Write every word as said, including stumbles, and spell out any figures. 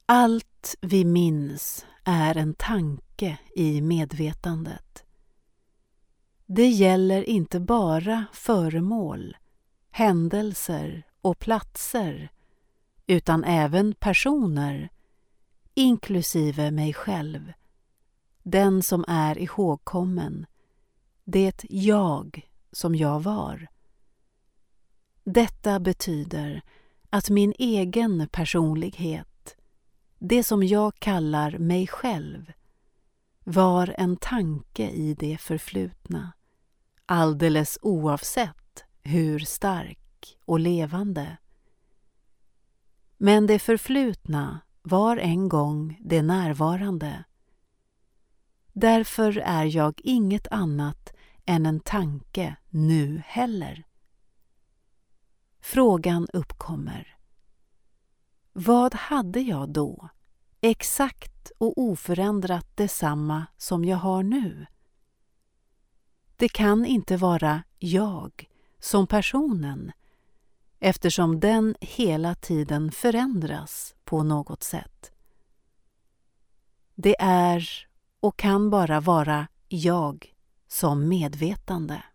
Allt vi minns är en tanke i medvetandet. Det gäller inte bara föremål, händelser och platser, utan även personer, inklusive mig själv, den som är ihågkommen, det jag som jag var. Detta betyder att min egen personlighet, det som jag kallar mig själv, var en tanke i det förflutna, alldeles oavsett hur stark och levande. Men det förflutna var en gång det närvarande. Därför är jag inget annat än en tanke nu heller. Frågan uppkommer. Vad hade jag då? Exakt och oförändrat detsamma som jag har nu. Det kan inte vara jag som personen, eftersom den hela tiden förändras på något sätt. Det är och kan bara vara jag som medvetande.